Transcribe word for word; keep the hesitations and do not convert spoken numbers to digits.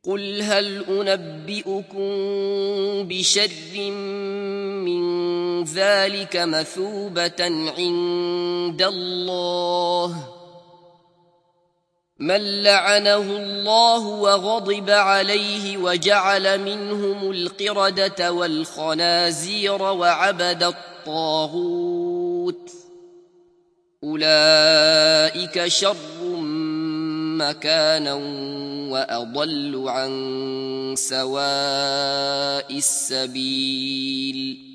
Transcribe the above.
قل هل أنبئكم بشر من ذلك مثوبة عند الله من لعنه الله وغضب عليه وجعل منهم القردة والخنازير وعبد الطاغوت أولئك شر مكانا وأضل عن سواء السبيل